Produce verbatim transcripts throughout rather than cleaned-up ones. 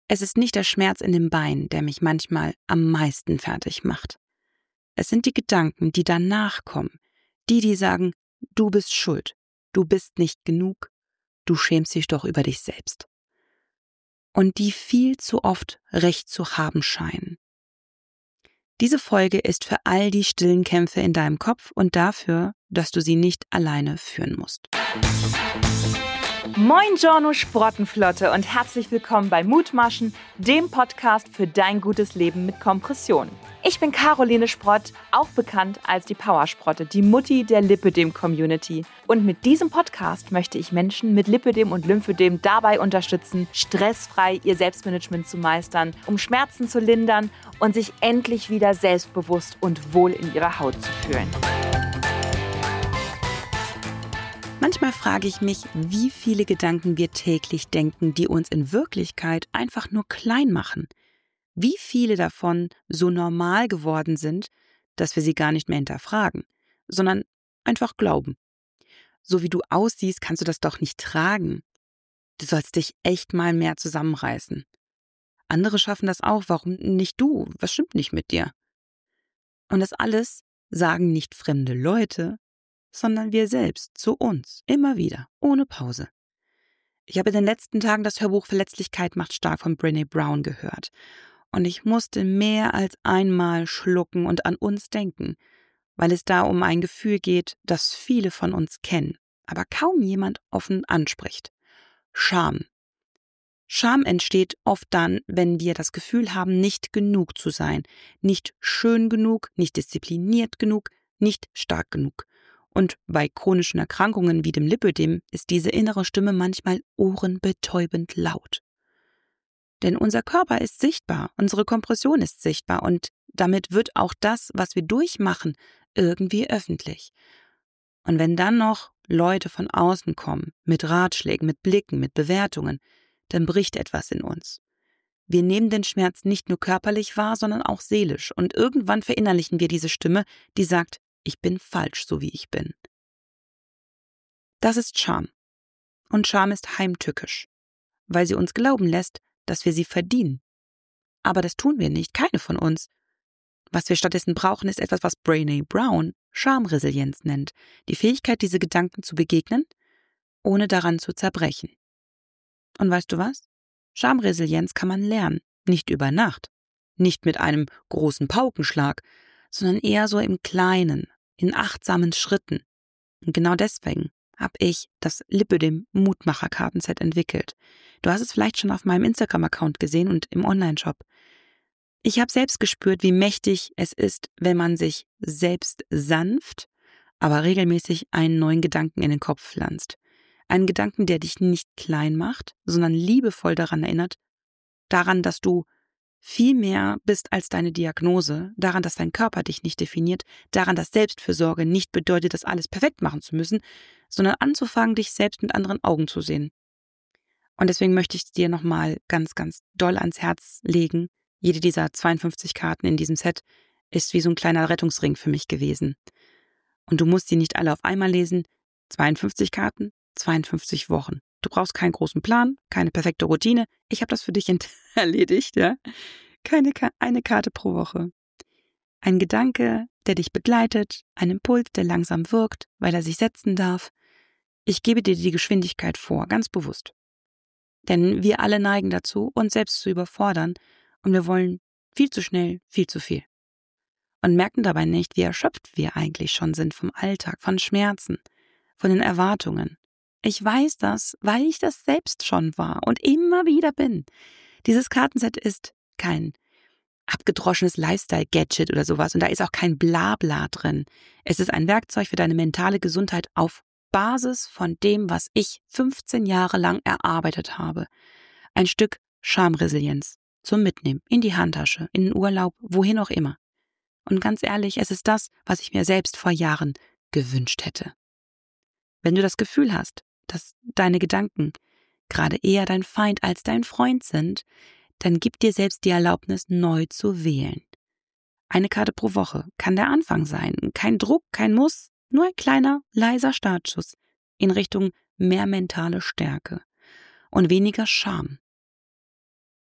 Es ist nicht der Schmerz in dem Bein, der mich manchmal am meisten fertig macht. Es sind die Gedanken, die danach kommen. Die, die sagen, du bist schuld, du bist nicht genug, du schämst dich doch über dich selbst. Und die viel zu oft Recht zu haben scheinen. Diese Folge ist für all die stillen Kämpfe in deinem Kopf und dafür, dass du sie nicht alleine führen musst. Moin Giorno Sprottenflotte und herzlich willkommen bei Mutmaschen, dem Podcast für dein gutes Leben mit Kompression. Ich bin Caroline Sprott, auch bekannt als die Powersprotte, die Mutti der Lipödem-Community. Und mit diesem Podcast möchte ich Menschen mit Lipödem und Lymphödem dabei unterstützen, stressfrei ihr Selbstmanagement zu meistern, um Schmerzen zu lindern und sich endlich wieder selbstbewusst und wohl in ihrer Haut zu fühlen. Manchmal frage ich mich, wie viele Gedanken wir täglich denken, die uns in Wirklichkeit einfach nur klein machen. Wie viele davon so normal geworden sind, dass wir sie gar nicht mehr hinterfragen, sondern einfach glauben. So wie du aussiehst, kannst du das doch nicht tragen. Du sollst dich echt mal mehr zusammenreißen. Andere schaffen das auch, warum nicht du? Was stimmt nicht mit dir? Und das alles sagen nicht fremde Leute, sondern wir selbst zu uns, immer wieder, ohne Pause. Ich habe in den letzten Tagen das Hörbuch Verletzlichkeit macht stark von Brené Brown gehört. Und ich musste mehr als einmal schlucken und an uns denken, weil es da um ein Gefühl geht, das viele von uns kennen, aber kaum jemand offen anspricht. Scham. Scham entsteht oft dann, wenn wir das Gefühl haben, nicht genug zu sein, nicht schön genug, nicht diszipliniert genug, nicht stark genug. Und bei chronischen Erkrankungen wie dem Lipödem ist diese innere Stimme manchmal ohrenbetäubend laut. Denn unser Körper ist sichtbar, unsere Kompression ist sichtbar und damit wird auch das, was wir durchmachen, irgendwie öffentlich. Und wenn dann noch Leute von außen kommen, mit Ratschlägen, mit Blicken, mit Bewertungen, dann bricht etwas in uns. Wir nehmen den Schmerz nicht nur körperlich wahr, sondern auch seelisch und irgendwann verinnerlichen wir diese Stimme, die sagt, ich bin falsch, so wie ich bin. Das ist Scham. Und Scham ist heimtückisch, weil sie uns glauben lässt, dass wir sie verdienen. Aber das tun wir nicht, keine von uns. Was wir stattdessen brauchen, ist etwas, was Brené Brown Schamresilienz nennt. Die Fähigkeit, diese Gedanken zu begegnen, ohne daran zu zerbrechen. Und weißt du was? Schamresilienz kann man lernen, nicht über Nacht, nicht mit einem großen Paukenschlag, sondern eher so im Kleinen, in achtsamen Schritten. Und genau deswegen habe ich das Lipödem-Mutmacher-Kartenset entwickelt. Du hast es vielleicht schon auf meinem Instagram-Account gesehen und im Online-Shop. Ich habe selbst gespürt, wie mächtig es ist, wenn man sich selbst sanft, aber regelmäßig einen neuen Gedanken in den Kopf pflanzt. Einen Gedanken, der dich nicht klein macht, sondern liebevoll daran erinnert, daran, dass du viel mehr bist als deine Diagnose, daran, dass dein Körper dich nicht definiert, daran, dass Selbstfürsorge nicht bedeutet, das alles perfekt machen zu müssen, sondern anzufangen, dich selbst mit anderen Augen zu sehen. Und deswegen möchte ich dir nochmal ganz, ganz doll ans Herz legen. Jede dieser zweiundfünfzig Karten in diesem Set ist wie so ein kleiner Rettungsring für mich gewesen. Und du musst sie nicht alle auf einmal lesen. zweiundfünfzig Karten, zweiundfünfzig Wochen. Du brauchst keinen großen Plan, keine perfekte Routine. Ich habe das für dich erledigt, ja. Keine Ka- eine Karte pro Woche. Ein Gedanke, der dich begleitet, ein Impuls, der langsam wirkt, weil er sich setzen darf. Ich gebe dir die Geschwindigkeit vor, ganz bewusst. Denn wir alle neigen dazu, uns selbst zu überfordern und wir wollen viel zu schnell, viel zu viel. Und merken dabei nicht, wie erschöpft wir eigentlich schon sind vom Alltag, von Schmerzen, von den Erwartungen. Ich weiß das, weil ich das selbst schon war und immer wieder bin. Dieses Kartenset ist kein abgedroschenes Lifestyle-Gadget oder sowas und da ist auch kein Blabla drin. Es ist ein Werkzeug für deine mentale Gesundheit auf Basis von dem, was ich fünfzehn Jahre lang erarbeitet habe. Ein Stück Schamresilienz zum Mitnehmen, in die Handtasche, in den Urlaub, wohin auch immer. Und ganz ehrlich, es ist das, was ich mir selbst vor Jahren gewünscht hätte. Wenn du das Gefühl hast, dass deine Gedanken gerade eher dein Feind als dein Freund sind, dann gib dir selbst die Erlaubnis, neu zu wählen. Eine Karte pro Woche kann der Anfang sein. Kein Druck, kein Muss, nur ein kleiner, leiser Startschuss in Richtung mehr mentale Stärke und weniger Scham.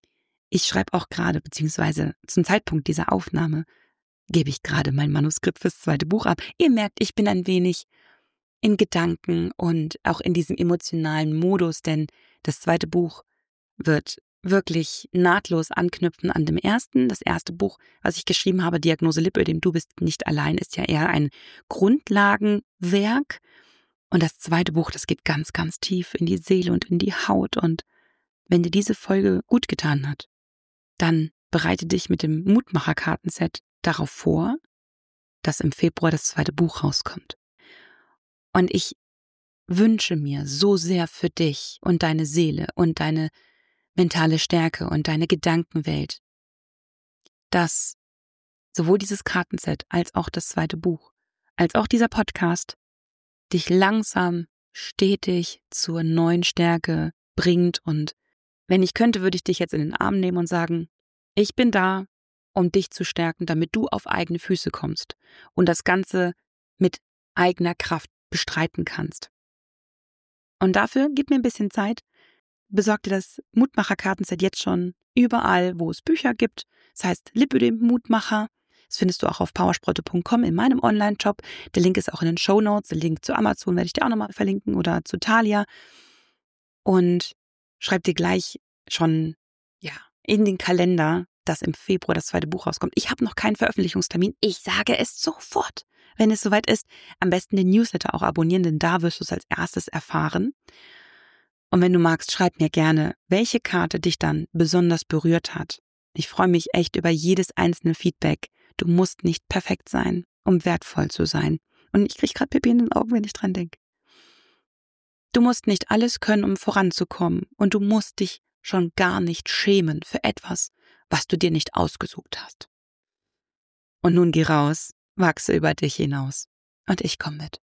Ich schreibe auch gerade, beziehungsweise zum Zeitpunkt dieser Aufnahme, gebe ich gerade mein Manuskript fürs zweite Buch ab. Ihr merkt, ich bin ein wenig in Gedanken und auch in diesem emotionalen Modus, denn das zweite Buch wird wirklich nahtlos anknüpfen an dem ersten. Das erste Buch, was ich geschrieben habe, Diagnose Lipödem, du bist nicht allein, ist ja eher ein Grundlagenwerk. Und das zweite Buch, das geht ganz, ganz tief in die Seele und in die Haut. Und wenn dir diese Folge gut getan hat, dann bereite dich mit dem Mutmacher-Kartenset darauf vor, dass im Februar das zweite Buch rauskommt. Und ich wünsche mir so sehr für dich und deine Seele und deine mentale Stärke und deine Gedankenwelt, dass sowohl dieses Kartenset als auch das zweite Buch, als auch dieser Podcast dich langsam, stetig zur neuen Stärke bringt. Und wenn ich könnte, würde ich dich jetzt in den Arm nehmen und sagen, ich bin da, um dich zu stärken, damit du auf eigene Füße kommst und das Ganze mit eigener Kraft bestreiten kannst. Und dafür gib mir ein bisschen Zeit, besorg dir das Mutmacher-Kartenset jetzt schon überall, wo es Bücher gibt. Das heißt Lipödem Mutmacher. Das findest du auch auf powersprotte punkt com in meinem Online-Shop. Der Link ist auch in den Shownotes. Der Link zu Amazon werde ich dir auch nochmal verlinken oder zu Thalia. Und schreib dir gleich schon ja in den Kalender, dass im Februar das zweite Buch rauskommt. Ich habe noch keinen Veröffentlichungstermin. Ich sage es sofort, wenn es soweit ist. Am besten den Newsletter auch abonnieren, denn da wirst du es als erstes erfahren. Und wenn du magst, schreib mir gerne, welche Karte dich dann besonders berührt hat. Ich freue mich echt über jedes einzelne Feedback. Du musst nicht perfekt sein, um wertvoll zu sein. Und ich kriege gerade Pipi in den Augen, wenn ich dran denke. Du musst nicht alles können, um voranzukommen. Und du musst dich schon gar nicht schämen für etwas, was du dir nicht ausgesucht hast. Und nun geh raus, wachse über dich hinaus. Und ich komme mit.